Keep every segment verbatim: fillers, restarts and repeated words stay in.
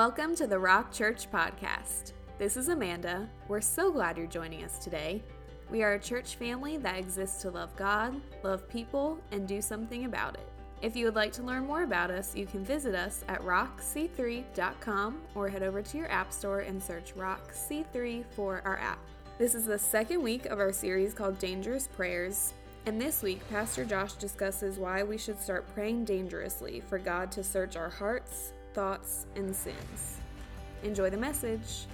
Welcome to the Rock Church Podcast. This is Amanda. We're so glad you're joining us today. We are a church family that exists to love God, love people, and do something about it. If you would like to learn more about us, you can visit us at rock c three dot com or head over to your app store and search rock c three for our app. This is the second week of our series called Dangerous Prayers, and this week, Pastor Josh discusses why we should start praying dangerously for God to search our hearts, thoughts, and sins. Enjoy the message.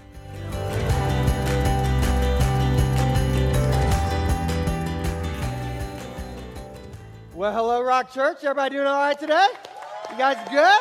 Well, hello, Rock Church. Everybody doing all right today? You guys good?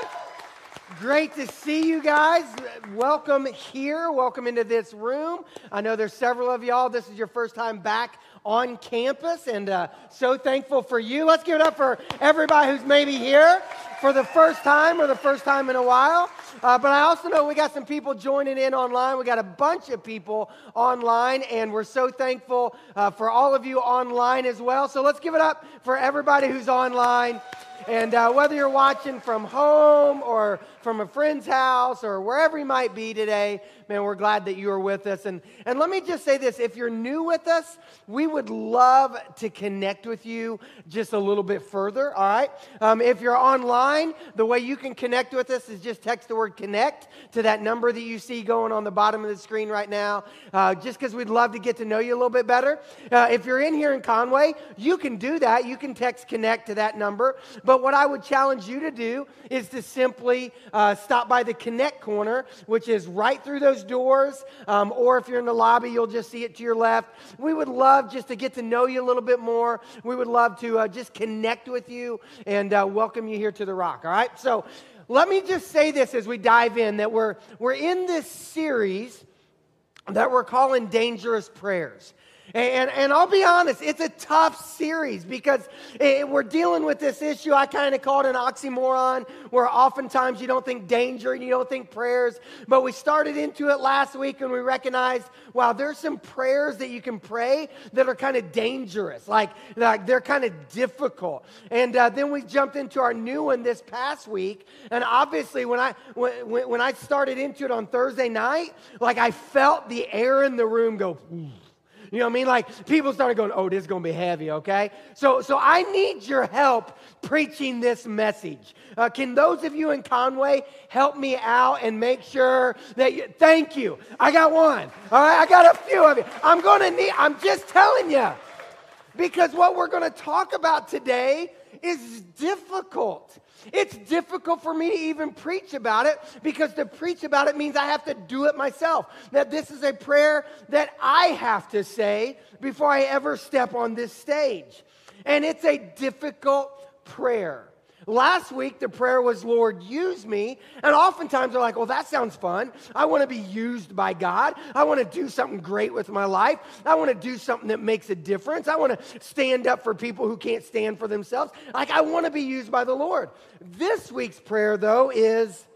Great to see you guys. Welcome here. Welcome into this room. I know there's several of y'all. This is your first time back on campus, and uh, so thankful for you. Let's give it up for everybody who's maybe here for the first time or the first time in a while. Uh, but I also know we got some people joining in online. We got a bunch of people online, and we're so thankful uh, for all of you online as well. So let's give it up for everybody who's online. And uh, whether you're watching from home or from a friend's house or wherever you might be today, man, we're glad that you are with us. And, and let me just say this, if you're new with us, we would love to connect with you just a little bit further, all right? Um, if you're online, the way you can connect with us is just text the word connect to that number that you see going on the bottom of the screen right now, uh, just because we'd love to get to know you a little bit better. Uh, if you're in here in Conway, you can do that. You can text connect to that number. But what I would challenge you to do is to simply uh, stop by the Connect corner, which is right through those doors, um, or if you're in the lobby, you'll just see it to your left. We would love just to get to know you a little bit more. We would love to uh, just connect with you and uh, welcome you here to the Rock, all right? So let me just say this as we dive in, that we're, we're in this series that we're calling Dangerous Prayers. And, and I'll be honest, it's a tough series because it, we're dealing with this issue. I kind of call it an oxymoron, where oftentimes you don't think danger and you don't think prayers. But we started into it last week and we recognized, wow, there's some prayers that you can pray that are kind of dangerous, like, like they're kind of difficult. And uh, then we jumped into our new one this past week. And obviously, when I when, when I started into it on Thursday night, like I felt the air in the room go, ooh. You know what I mean? Like, people started going, oh, this is going to be heavy, okay? So so I need your help preaching this message. Uh, can those of you in Conway help me out and make sure that you, thank you. I got one. All right, I got a few of you. I'm going to need, I'm just telling you. Because what we're going to talk about today is difficult. It's difficult for me to even preach about it, because to preach about it means I have to do it myself. That this is a prayer that I have to say before I ever step on this stage. And it's a difficult prayer. Last week, the prayer was, Lord, use me. And oftentimes they're like, well, that sounds fun. I want to be used by God. I want to do something great with my life. I want to do something that makes a difference. I want to stand up for people who can't stand for themselves. Like, I want to be used by the Lord. This week's prayer, though, is,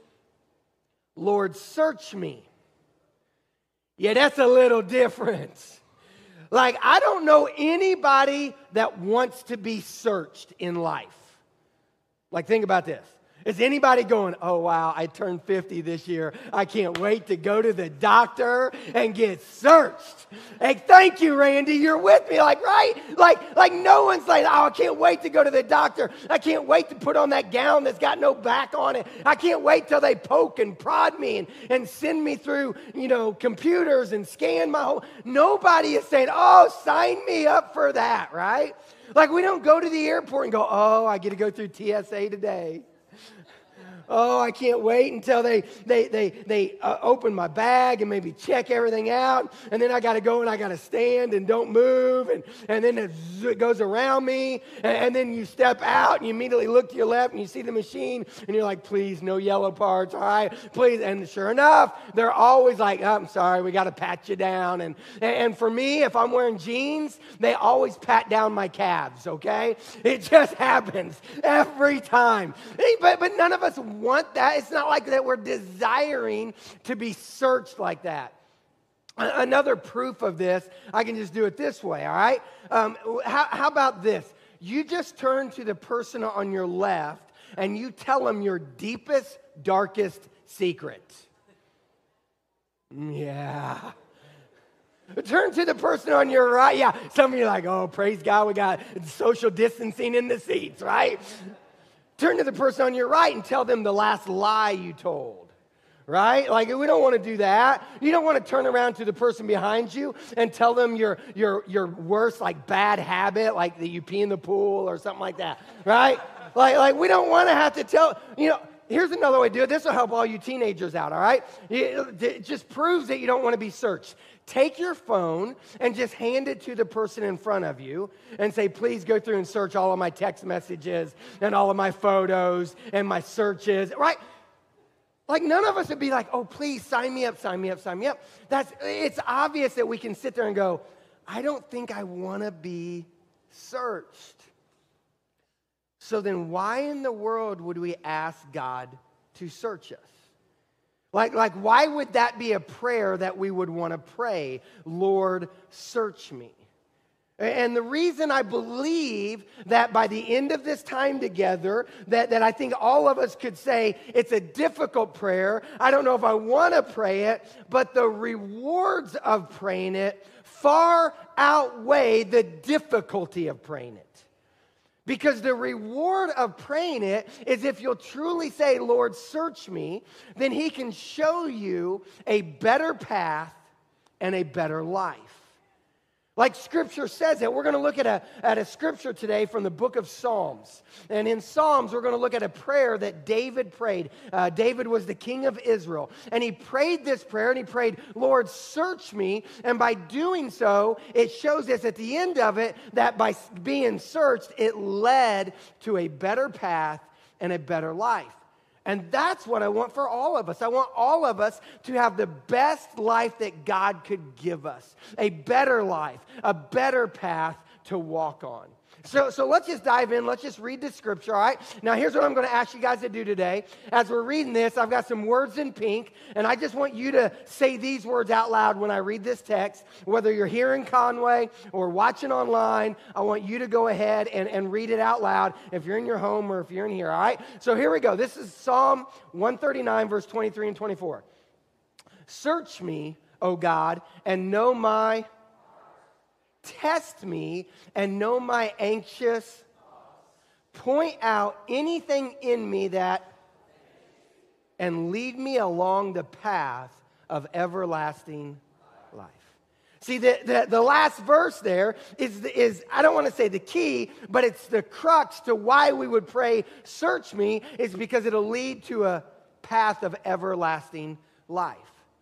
Lord, search me. Yeah, that's a little different. Like, I don't know anybody that wants to be searched in life. Like, think about this. Is anybody going, oh, wow, I turned fifty this year. I can't wait to go to the doctor and get searched. Hey, thank you, Randy. You're with me. Like, right? Like, like no one's like, oh, I can't wait to go to the doctor. I can't wait to put on that gown that's got no back on it. I can't wait till they poke and prod me and, and send me through, you know, computers and scan my whole... Nobody is saying, oh, sign me up for that, right? Like, we don't go to the airport and go, oh, I get to go through T S A today. Oh, I can't wait until they they they they uh, open my bag and maybe check everything out, and then I got to go and I got to stand and don't move, and and then it, it goes around me, and, and then you step out and you immediately look to your left and you see the machine, and you're like, please, no yellow parts, all right, please. And sure enough, they're always like, oh, I'm sorry, we got to pat you down. And and for me, if I'm wearing jeans, they always pat down my calves. Okay, it just happens every time. But but none of us want that. It's not like that we're desiring to be searched like that. Another proof of this, I can just do it this way, all right? Um, how, how about this? You just turn to the person on your left and you tell them your deepest, darkest secret. Yeah. Turn to the person on your right. Yeah, some of you are like, oh, praise God, we got social distancing in the seats, right? Turn to the person on your right and tell them the last lie you told, right? Like, we don't want to do that. You don't want to turn around to the person behind you and tell them your, your, your worst, like, bad habit, like that you pee in the pool or something like that, right? like, like, we don't want to have to tell, you know, here's another way to do it. This will help all you teenagers out, all right? It just proves that you don't want to be searched. Take your phone and just hand it to the person in front of you and say, please go through and search all of my text messages and all of my photos and my searches, right? Like, none of us would be like, oh, please sign me up, sign me up, sign me up. That's, it's obvious that we can sit there and go, I don't think I want to be searched. So then why in the world would we ask God to search us? Like, like, why would that be a prayer that we would want to pray? Lord, search me. And the reason I believe that by the end of this time together, that, that I think all of us could say it's a difficult prayer. I don't know if I want to pray it, but the rewards of praying it far outweigh the difficulty of praying it. Because the reward of praying it is if you'll truly say, Lord, search me, then he can show you a better path and a better life. Like Scripture says it, we're going to look at a, at a Scripture today from the book of Psalms. And in Psalms, we're going to look at a prayer that David prayed. Uh, David was the king of Israel. And he prayed this prayer, and he prayed, Lord, search me. And by doing so, it shows us at the end of it that by being searched, it led to a better path and a better life. And that's what I want for all of us. I want all of us to have the best life that God could give us. A better life, a better path to walk on. So, so let's just dive in. Let's just read the scripture, all right? Now, here's what I'm going to ask you guys to do today. As we're reading this, I've got some words in pink, and I just want you to say these words out loud when I read this text. Whether you're here in Conway or watching online, I want you to go ahead and, and read it out loud if you're in your home or if you're in here, all right? So here we go. This is Psalm one thirty-nine, verse twenty-three and twenty-four. Search me, O God, and know my... Test me and know my anxious. Point out anything in me that, and lead me along the path of everlasting life. See, the, the, the last verse there is, is, I don't want to say the key, but it's the crux to why we would pray, search me, is because it'll lead to a path of everlasting life.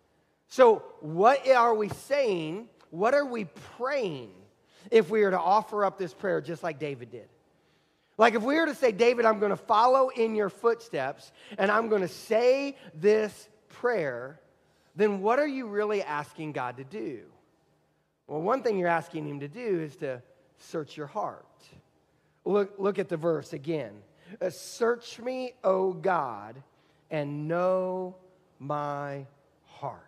So what are we saying? What are we praying if we were to offer up this prayer just like David did? Like if we were to say, David, I'm going to follow in your footsteps and I'm going to say this prayer, then what are you really asking God to do? Well, one thing you're asking him to do is to search your heart. Look, look at the verse again. Uh, search me, O God, and know my heart.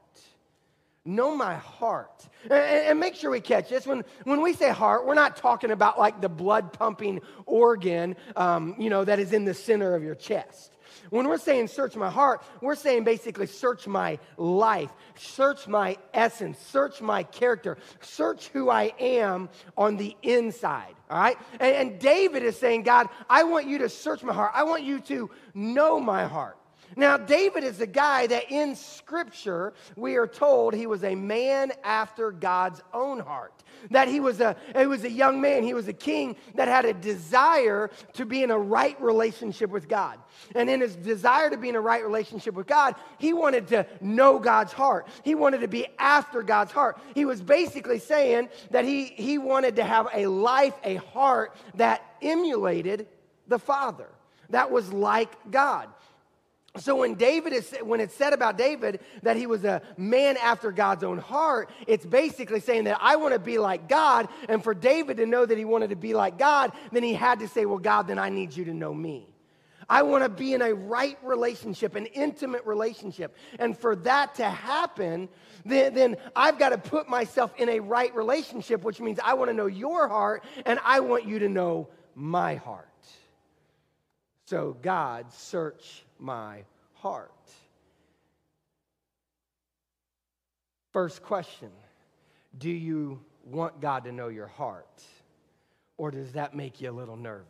Know my heart. And, and make sure we catch this. When, when we say heart, we're not talking about like the blood pumping organ, um, you know, that is in the center of your chest. When we're saying search my heart, we're saying basically search my life, search my essence, search my character, search who I am on the inside, all right? And, and David is saying, God, I want you to search my heart. I want you to know my heart. Now, David is a guy that in Scripture, we are told he was a man after God's own heart. That he was a, he was a young man, he was a king that had a desire to be in a right relationship with God. And in his desire to be in a right relationship with God, he wanted to know God's heart. He wanted to be after God's heart. He was basically saying that he, he wanted to have a life, a heart that emulated the Father, that was like God. So when David is, when it's said about David that he was a man after God's own heart, it's basically saying that I want to be like God. And for David to know that he wanted to be like God, then he had to say, well, God, then I need you to know me. I want to be in a right relationship, an intimate relationship. And for that to happen, then, then I've got to put myself in a right relationship, which means I want to know your heart and I want you to know my heart. So God, search my heart. First question, do you want God to know your heart? Or does that make you a little nervous?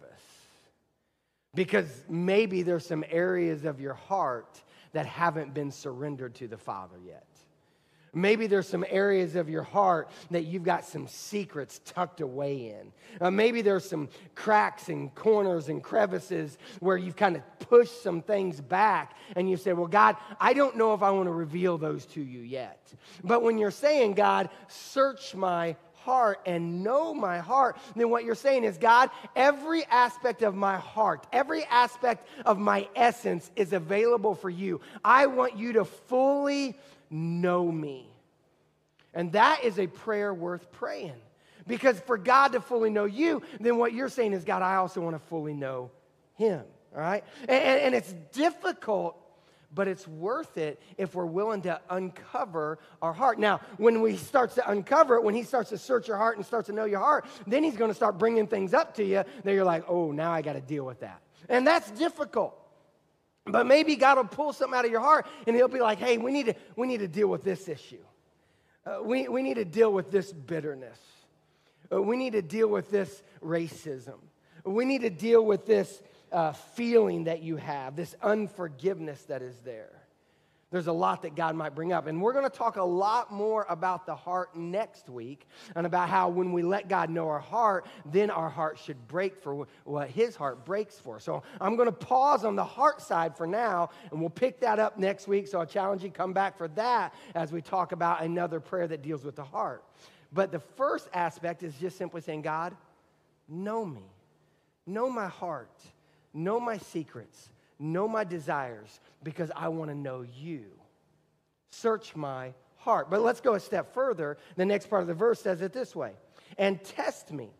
Because maybe there's some areas of your heart that haven't been surrendered to the Father yet. Maybe there's some areas of your heart that you've got some secrets tucked away in. Uh, maybe there's some cracks and corners and crevices where you've kind of pushed some things back and you say, well, God, I don't know if I want to reveal those to you yet. But when you're saying, God, search my heart and know my heart, then what you're saying is, God, every aspect of my heart, every aspect of my essence is available for you. I want you to fully know me. And that is a prayer worth praying. Because for God to fully know you, then what you're saying is, God, I also want to fully know him. All right? And, and it's difficult, but it's worth it if we're willing to uncover our heart. Now, when we starts to uncover it, when he starts to search your heart and starts to know your heart, then he's going to start bringing things up to you that you're like, oh, now I got to deal with that. And that's difficult. But maybe God will pull something out of your heart and he'll be like, hey, we need to, we need to deal with this issue. Uh, we, we need to deal with this bitterness. Uh, we need to deal with this racism. We need to deal with this uh, feeling that you have, this unforgiveness that is there. There's a lot that God might bring up. And we're going to talk a lot more about the heart next week and about how when we let God know our heart, then our heart should break for what his heart breaks for. So I'm going to pause on the heart side for now, and we'll pick that up next week. So I challenge you, come back for that as we talk about another prayer that deals with the heart. But the first aspect is just simply saying, God, know me. Know my heart. Know my secrets. Know my desires, because I want to know you. Search my heart. But let's go a step further. The next part of the verse says it this way. And test me.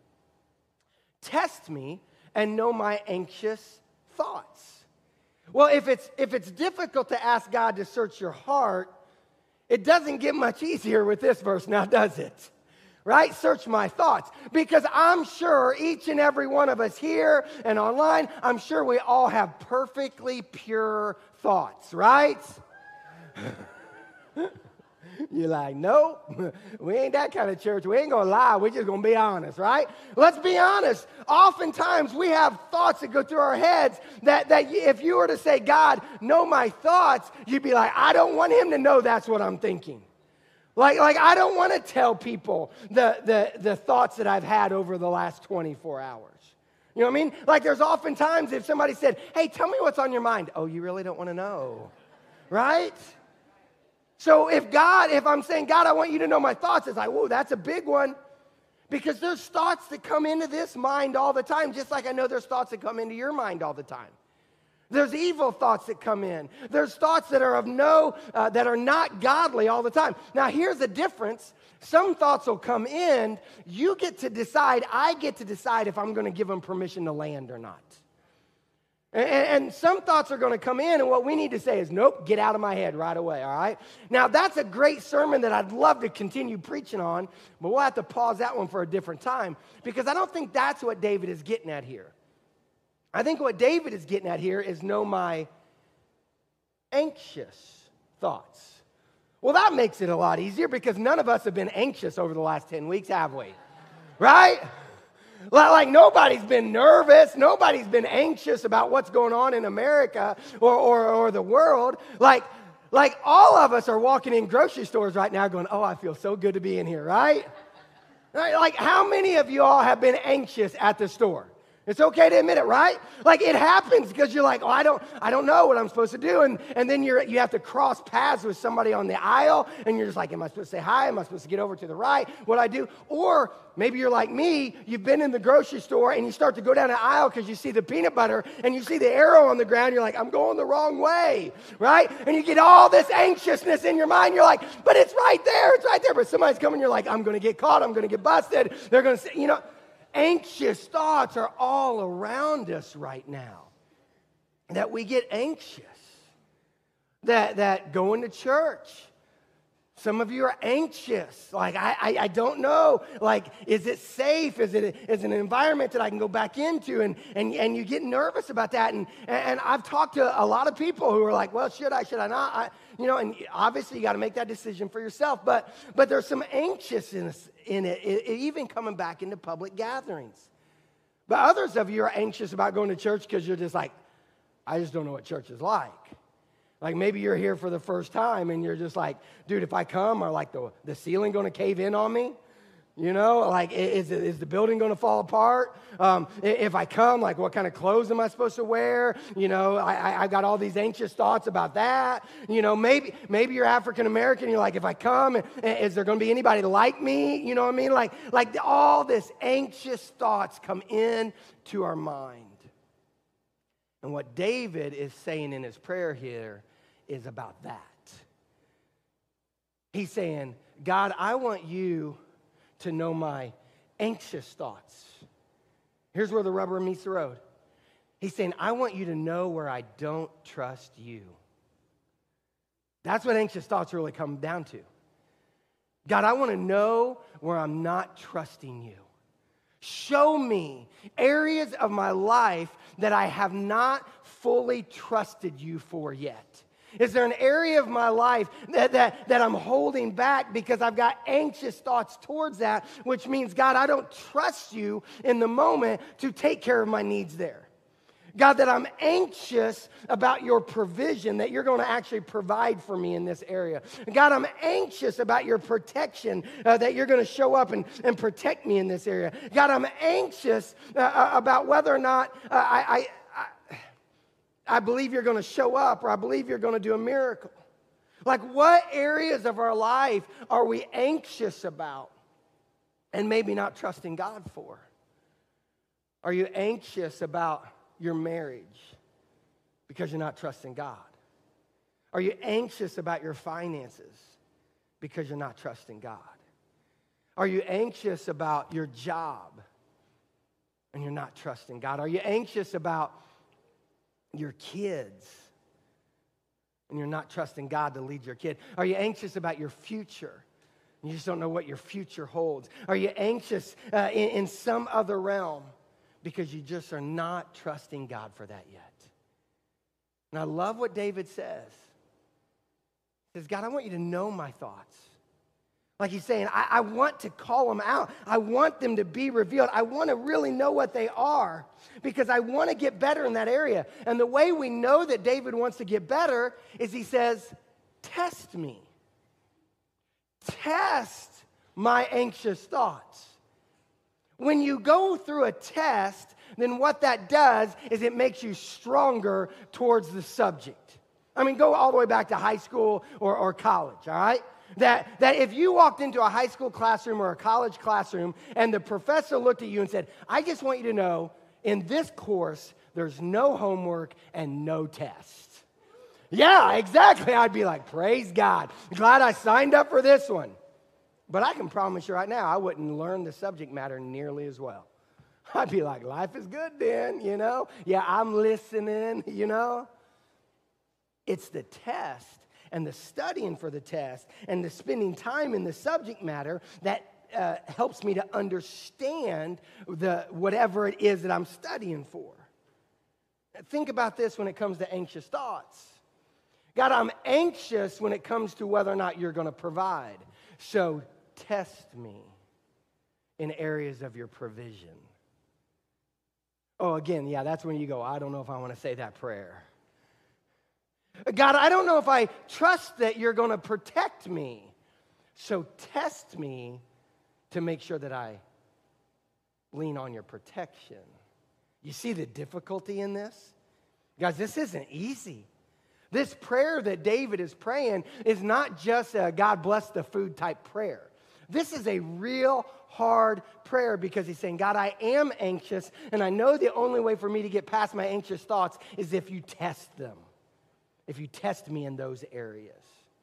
Test me and know my anxious thoughts. Well, if it's if it's difficult to ask God to search your heart, it doesn't get much easier with this verse now, does it? Right? Search my thoughts. Because I'm sure each and every one of us here and online, I'm sure we all have perfectly pure thoughts, right? You're like, nope, we ain't that kind of church. We ain't going to lie. We're just going to be honest, right? Let's be honest. Oftentimes we have thoughts that go through our heads that, that if you were to say, God, know my thoughts, you'd be like, I don't want him to know that's what I'm thinking. Like, like I don't want to tell people the, the, the thoughts that I've had over the last twenty-four hours. You know what I mean? Like there's oftentimes if somebody said, hey, tell me what's on your mind. Oh, you really don't want to know, right? So if God, if I'm saying, God, I want you to know my thoughts, it's like, whoa, that's a big one. Because there's thoughts that come into this mind all the time, just like I know there's thoughts that come into your mind all the time. There's evil thoughts that come in. There's thoughts that are of no, uh, that are not godly all the time. Now, here's the difference. Some thoughts will come in. You get to decide, I get to decide if I'm going to give them permission to land or not. And, and some thoughts are going to come in, and what we need to say is, nope, get out of my head right away, all right? Now, that's a great sermon that I'd love to continue preaching on, but we'll have to pause that one for a different time, because I don't think that's what David is getting at here. I think what David is getting at here is know my anxious thoughts. Well, that makes it a lot easier because none of us have been anxious over the last ten weeks, have we? Right? Like nobody's been nervous. Nobody's been anxious about what's going on in America or, or, or the world. Like, like all of us are walking in grocery stores right now going, oh, I feel so good to be in here, right? Right? Like how many of you all have been anxious at the store? It's okay to admit it, right? Like it happens because you're like, oh, I don't, I don't know what I'm supposed to do, and and then you're you have to cross paths with somebody on the aisle, and you're just like, am I supposed to say hi? Am I supposed to get over to the right? What do I do? Or maybe you're like me, you've been in the grocery store and you start to go down the aisle because you see the peanut butter and you see the arrow on the ground. You're like, I'm going the wrong way, right? And you get all this anxiousness in your mind. You're like, but it's right there, it's right there. But somebody's coming. You're like, I'm going to get caught. I'm going to get busted. They're going to say, you know. Anxious thoughts are all around us right now. That we get anxious. That, that going to church Some of you are anxious. Like, I, I, I don't know. Like, is it safe? Is it, is it an environment that I can go back into? And, and, and you get nervous about that. And, and I've talked to a lot of people who are like, well, should I, should I not? I, you know, and obviously you got to make that decision for yourself. But, but there's some anxiousness in it, it, it, even coming back into public gatherings. But others of you are anxious about going to church because you're just like, I just don't know what church is like. Like maybe you're here for the first time and you're just like, dude, if I come, are like the, the ceiling going to cave in on me? You know, like is, is the building going to fall apart? Um, if I come, like what kind of clothes am I supposed to wear? You know, I, I, I've got all these anxious thoughts about that. You know, maybe maybe you're African American. You're like, if I come, is there going to be anybody like me? You know what I mean? Like, like all this anxious thoughts come in to our mind. And what David is saying in his prayer here is about that. He's saying, God, I want you to know my anxious thoughts. Here's where the rubber meets the road. He's saying, I want you to know where I don't trust you. That's what anxious thoughts really come down to. God, I want to know where I'm not trusting you. Show me areas of my life that I have not fully trusted you for yet. Is there an area of my life that, that, that I'm holding back because I've got anxious thoughts towards that, which means, God, I don't trust you in the moment to take care of my needs there. God, that I'm anxious about your provision, that you're going to actually provide for me in this area. God, I'm anxious about your protection, uh, that you're going to show up and, and protect me in this area. God, I'm anxious uh, about whether or not uh, I... I I believe you're going to show up, or I believe you're going to do a miracle. Like, what areas of our life are we anxious about and maybe not trusting God for? Are you anxious about your marriage because you're not trusting God? Are you anxious about your finances because you're not trusting God? Are you anxious about your job and you're not trusting God? Are you anxious about your kids and you're not trusting God to lead your kid? Are you anxious about your future and you just don't know what your future holds? Are you anxious uh, in, in some other realm because you just are not trusting God for that yet? And I love what David says. He says, God, I want you to know my thoughts. Like he's saying, I, I want to call them out. I want them to be revealed. I want to really know what they are because I want to get better in that area. And the way we know that David wants to get better is he says, test me. Test my anxious thoughts. When you go through a test, then what that does is it makes you stronger towards the subject. I mean, go all the way back to high school or, or college, all right? That, that if you walked into a high school classroom or a college classroom and the professor looked at you and said, I just want you to know, in this course, there's no homework and no tests. Yeah, exactly. I'd be like, praise God. Glad I signed up for this one. But I can promise you right now, I wouldn't learn the subject matter nearly as well. I'd be like, life is good then, you know? Yeah, I'm listening, you know? It's the test and the studying for the test and the spending time in the subject matter that uh, helps me to understand the whatever it is that I'm studying for. Think about this when it comes to anxious thoughts. God, I'm anxious when it comes to whether or not you're going to provide. So test me in areas of your provision. Oh, again, yeah, that's when you go, I don't know if I want to say that prayer. God, I don't know if I trust that you're going to protect me. So test me to make sure that I lean on your protection. You see the difficulty in this? Guys, this isn't easy. This prayer that David is praying is not just a God bless the food type prayer. This is a real hard prayer because he's saying, God, I am anxious, and I know the only way for me to get past my anxious thoughts is if you test them. If you test me in those areas.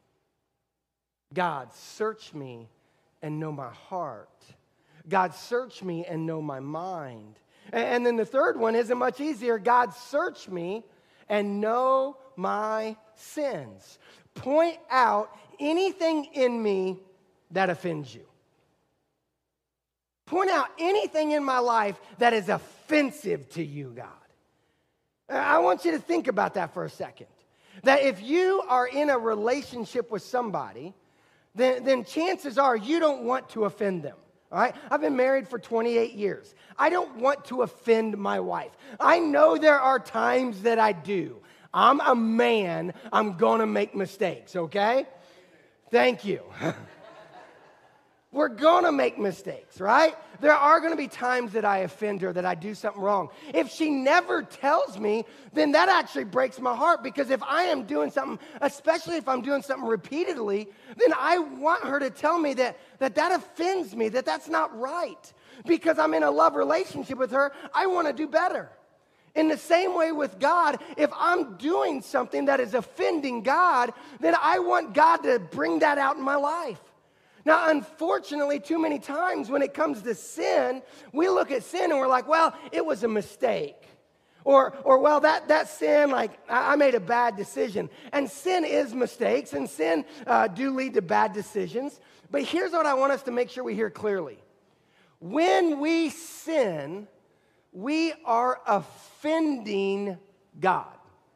God, search me and know my heart. God, search me and know my mind. And then the third one isn't much easier. God, search me and know my sins. Point out anything in me that offends you. Point out anything in my life that is offensive to you, God. I want you to think about that for a second. That if you are in a relationship with somebody, then, then chances are you don't want to offend them. All right? I've been married for twenty-eight years. I don't want to offend my wife. I know there are times that I do. I'm a man. I'm going to make mistakes, okay? Thank you. We're going to make mistakes, right? There are going to be times that I offend her, that I do something wrong. If she never tells me, then that actually breaks my heart, because if I am doing something, especially if I'm doing something repeatedly, then I want her to tell me that that, that offends me, that that's not right. Because I'm in a love relationship with her, I want to do better. In the same way with God, if I'm doing something that is offending God, then I want God to bring that out in my life. Now, unfortunately, too many times when it comes to sin, we look at sin and we're like, well, it was a mistake. Or, or well, that, that sin, like, I, I made a bad decision. And sin is mistakes, and sin uh, do lead to bad decisions. But here's what I want us to make sure we hear clearly. When we sin, we are offending God.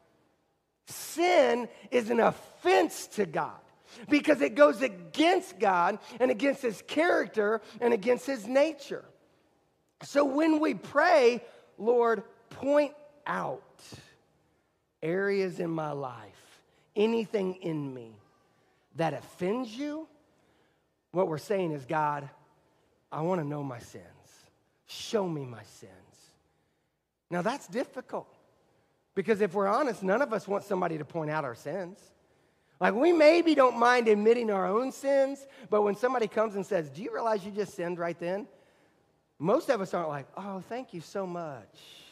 Sin is an offense to God, because it goes against God and against His character and against His nature. So when we pray, Lord, point out areas in my life, anything in me that offends you, what we're saying is, God, I want to know my sins. Show me my sins. Now that's difficult, because if we're honest, none of us want somebody to point out our sins. Like, we maybe don't mind admitting our own sins, but when somebody comes and says, do you realize you just sinned right then? Most of us aren't like, oh, thank you so much.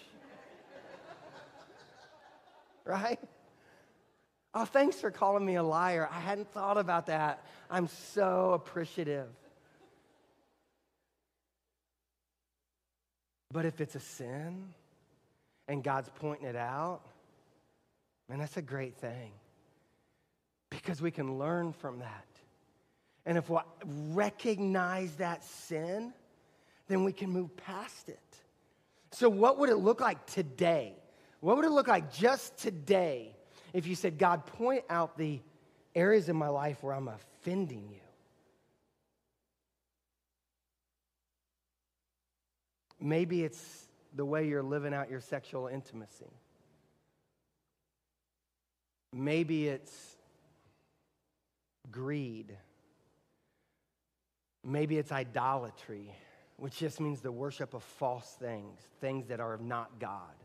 Right? Oh, thanks for calling me a liar. I hadn't thought about that. I'm so appreciative. But if it's a sin and God's pointing it out, man, that's a great thing. Because we can learn from that. And if we recognize that sin, then we can move past it. So what would it look like today? What would it look like just today if you said, God, point out the areas in my life where I'm offending you? Maybe it's the way you're living out your sexual intimacy. Maybe it's greed. Maybe it's idolatry, which just means the worship of false things, things that are not God.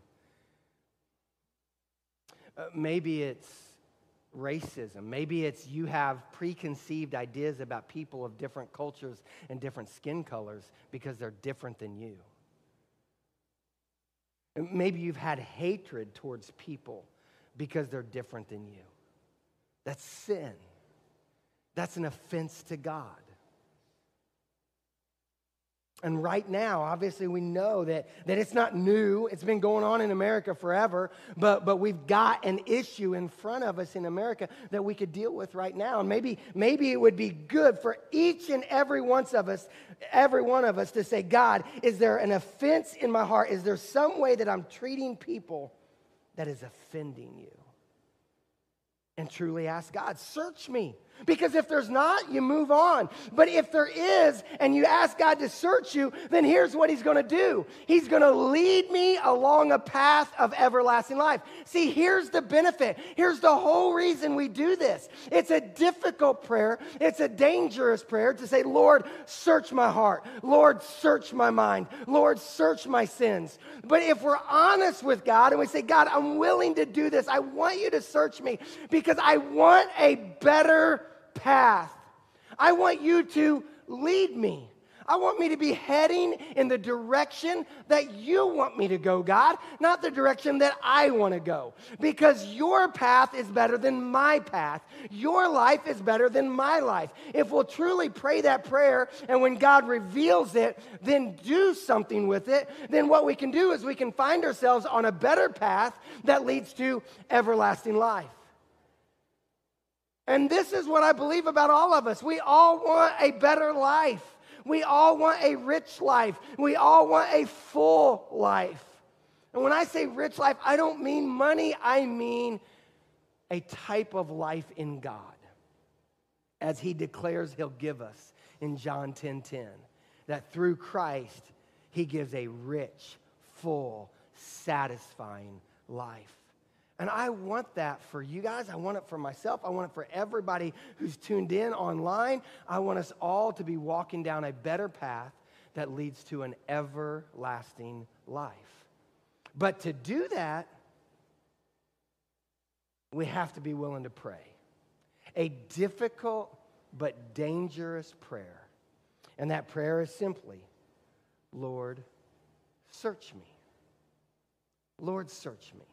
Uh, maybe it's racism. Maybe it's you have preconceived ideas about people of different cultures and different skin colors because they're different than you. Maybe you've had hatred towards people because they're different than you. That's sin. That's an offense to God. And right now, obviously, we know that, that it's not new. It's been going on in America forever, but, but we've got an issue in front of us in America that we could deal with right now. And maybe, maybe it would be good for each and every one of us, every one of us to say, God, is there an offense in my heart? Is there some way that I'm treating people that is offending you? And truly ask God, search me. Because if there's not, you move on. But if there is, and you ask God to search you, then here's what He's going to do. He's going to lead me along a path of everlasting life. See, here's the benefit. Here's the whole reason we do this. It's a difficult prayer. It's a dangerous prayer to say, Lord, search my heart. Lord, search my mind. Lord, search my sins. But if we're honest with God and we say, God, I'm willing to do this. I want you to search me because I want a better path. I want you to lead me. I want me to be heading in the direction that you want me to go, God, not the direction that I want to go. Because your path is better than my path. Your life is better than my life. If we'll truly pray that prayer, and when God reveals it, then do something with it, then what we can do is we can find ourselves on a better path that leads to everlasting life. And this is what I believe about all of us. We all want a better life. We all want a rich life. We all want a full life. And when I say rich life, I don't mean money. I mean a type of life in God, as he declares he'll give us in John ten ten, that through Christ, he gives a rich, full, satisfying life. And I want that for you guys. I want it for myself. I want it for everybody who's tuned in online. I want us all to be walking down a better path that leads to an everlasting life. But to do that, we have to be willing to pray. A difficult but dangerous prayer. And that prayer is simply, Lord, search me. Lord, search me.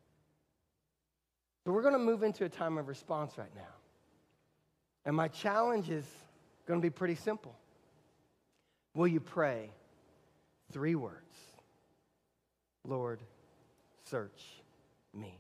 So we're going to move into a time of response right now. And my challenge is going to be pretty simple. Will you pray three words? Lord, search me.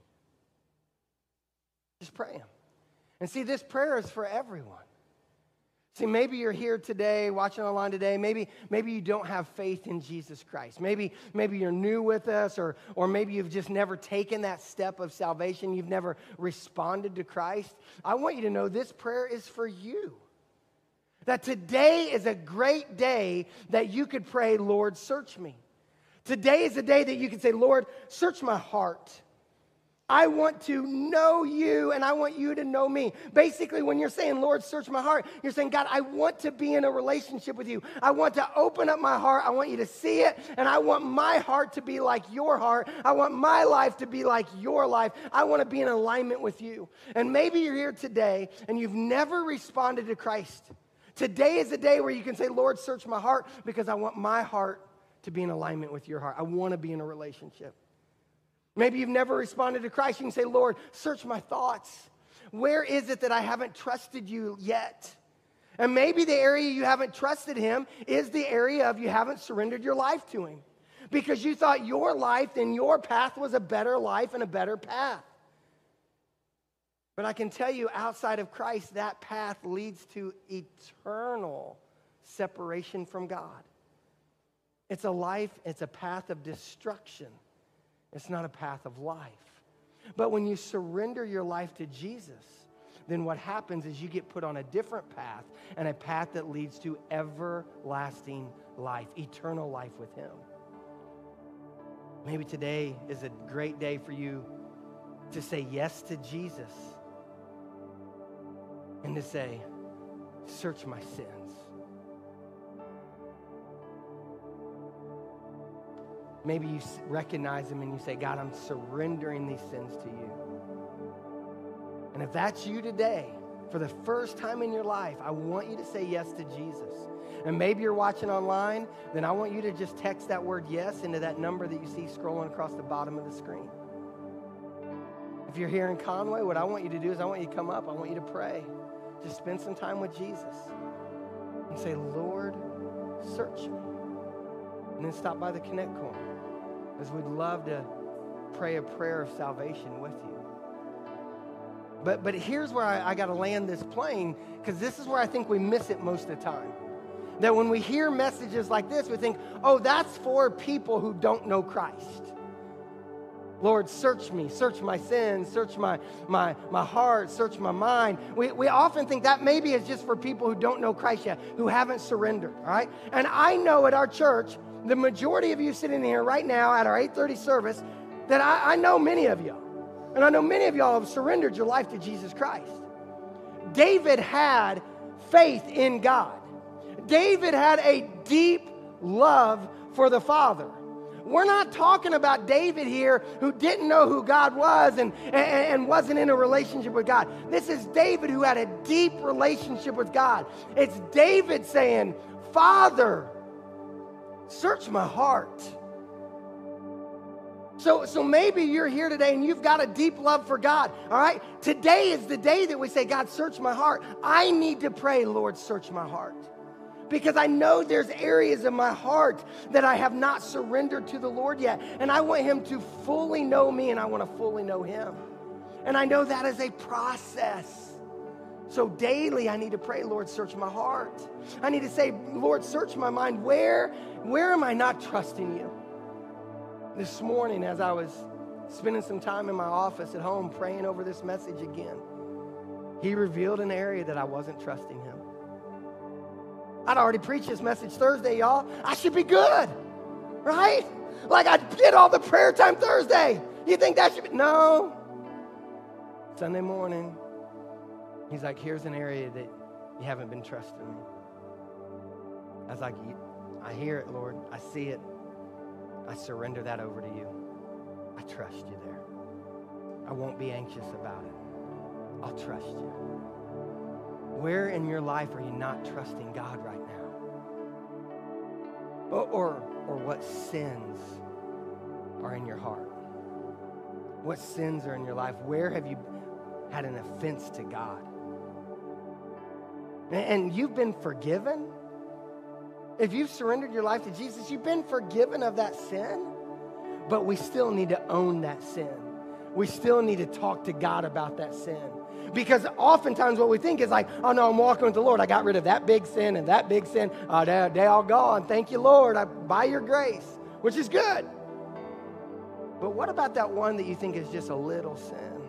Just pray them. And see, this prayer is for everyone. See, maybe you're here today, watching online today. Maybe, maybe you don't have faith in Jesus Christ. Maybe, maybe you're new with us, or, or maybe you've just never taken that step of salvation. You've never responded to Christ. I want you to know this prayer is for you. That today is a great day that you could pray, Lord, search me. Today is a day that you can say, Lord, search my heart. I want to know you, and I want you to know me. Basically, when you're saying, Lord, search my heart, you're saying, God, I want to be in a relationship with you. I want to open up my heart. I want you to see it, and I want my heart to be like your heart. I want my life to be like your life. I want to be in alignment with you. And maybe you're here today, and you've never responded to Christ. Today is a day where you can say, Lord, search my heart, because I want my heart to be in alignment with your heart. I want to be in a relationship. Maybe you've never responded to Christ. You can say, Lord, search my thoughts. Where is it that I haven't trusted you yet? And maybe the area you haven't trusted him is the area of you haven't surrendered your life to him, because you thought your life and your path was a better life and a better path. But I can tell you, outside of Christ, that path leads to eternal separation from God. It's a life, it's a path of destruction. It's not a path of life. But when you surrender your life to Jesus, then what happens is you get put on a different path, and a path that leads to everlasting life, eternal life with him. Maybe today is a great day for you to say yes to Jesus and to say, search my sins. Maybe you recognize him and you say, God, I'm surrendering these sins to you. And if that's you today, for the first time in your life, I want you to say yes to Jesus. And maybe you're watching online, then I want you to just text that word yes into that number that you see scrolling across the bottom of the screen. If you're here in Conway, what I want you to do is I want you to come up. I want you to pray. Just spend some time with Jesus and say, Lord, search me. And then stop by the Connect corner, as we'd love to pray a prayer of salvation with you. But but here's where I, I got to land this plane, because this is where I think we miss it most of the time. That when we hear messages like this, we think, oh, that's for people who don't know Christ. Lord, search me, search my sins, search my, my, my heart, search my mind. We, we often think that maybe is just for people who don't know Christ yet, who haven't surrendered, all right? And I know at our church, the majority of you sitting here right now at our eight thirty service, that I, I know many of you. And I know many of y'all have surrendered your life to Jesus Christ. David had faith in God. David had a deep love for the Father. We're not talking about David here who didn't know who God was and, and, and wasn't in a relationship with God. This is David who had a deep relationship with God. It's David saying, Father, search my heart. So, so maybe you're here today and you've got a deep love for God, all right? Today is the day that we say, God, search my heart. I need to pray, Lord, search my heart. Because I know there's areas of my heart that I have not surrendered to the Lord yet. And I want him to fully know me, and I want to fully know him. And I know that is a process. So daily I need to pray, Lord, search my heart. I need to say, Lord, search my mind. Where, where am I not trusting you? This morning as I was spending some time in my office at home praying over this message again, he revealed an area that I wasn't trusting him. I'd already preached this message Thursday, y'all. I should be good, right? Like I did all the prayer time Thursday. You think that should be? No. Sunday morning, he's like, here's an area that you haven't been trusting me. I was like, I hear it, Lord. I see it. I surrender that over to you. I trust you there. I won't be anxious about it. I'll trust you. Where in your life are you not trusting God right now? Or, or, or what sins are in your heart? What sins are in your life? Where have you had an offense to God? And, and you've been forgiven? If you've surrendered your life to Jesus, you've been forgiven of that sin. But we still need to own that sin. We still need to talk to God about that sin. Because oftentimes what we think is like, oh no, I'm walking with the Lord. I got rid of that big sin and that big sin. Oh, they, they all gone. Thank you, Lord, I, by your grace, which is good. But what about that one that you think is just a little sin?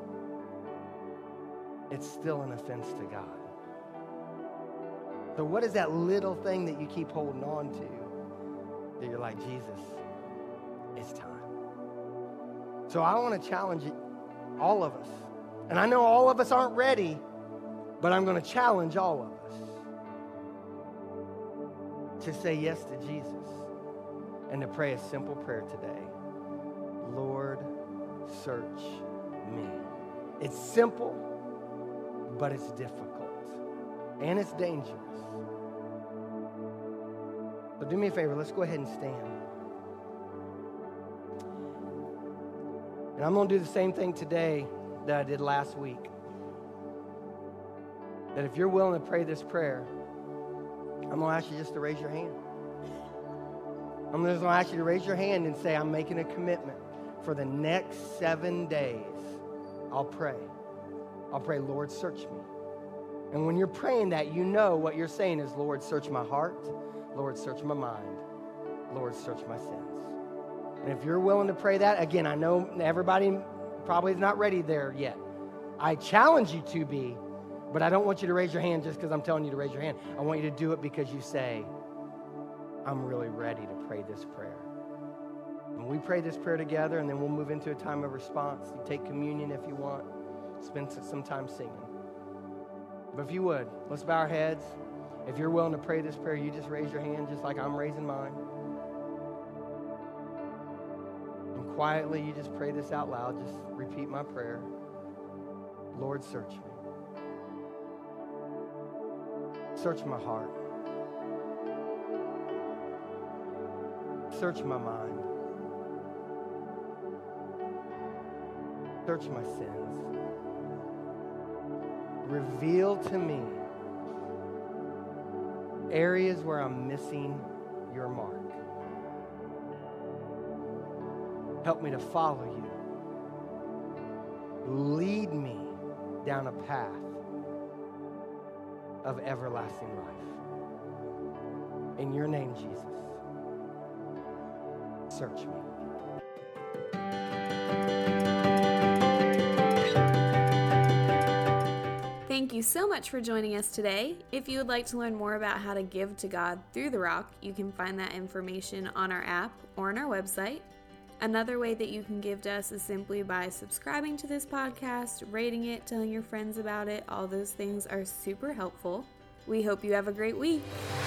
It's still an offense to God. So what is that little thing that you keep holding on to that you're like, Jesus, it's time. So I want to challenge all of us. And I know all of us aren't ready, but I'm going to challenge all of us to say yes to Jesus and to pray a simple prayer today. Lord, search me. It's simple, but it's difficult. And it's dangerous. So do me a favor, let's go ahead and stand. And I'm going to do the same thing today that I did last week. That if you're willing to pray this prayer, I'm going to ask you just to raise your hand. I'm just going to ask you to raise your hand and say, I'm making a commitment for the next seven days. I'll pray. I'll pray, Lord, search me. And when you're praying that, you know what you're saying is, Lord, search my heart. Lord, search my mind. Lord, search my sins. And if you're willing to pray that, again, I know everybody probably is not ready there yet. I challenge you to be, but I don't want you to raise your hand just because I'm telling you to raise your hand. I want you to do it because you say, I'm really ready to pray this prayer. And we pray this prayer together, and then we'll move into a time of response. You take communion if you want. Spend some time singing. But if you would, let's bow our heads. If you're willing to pray this prayer, you just raise your hand just like I'm raising mine. And quietly, you just pray this out loud. Just repeat my prayer. Lord, search me. Search my heart. Search my mind. Search my sins. Reveal to me areas where I'm missing your mark. Help me to follow you. Lead me down a path of everlasting life. In your name, Jesus, search me. Thank you so much for joining us today. If you would like to learn more about how to give to God through The Rock, you can find that information on our app or on our website. Another way that you can give to us is simply by subscribing to this podcast, rating it, telling your friends about it. All those things are super helpful. We hope you have a great week.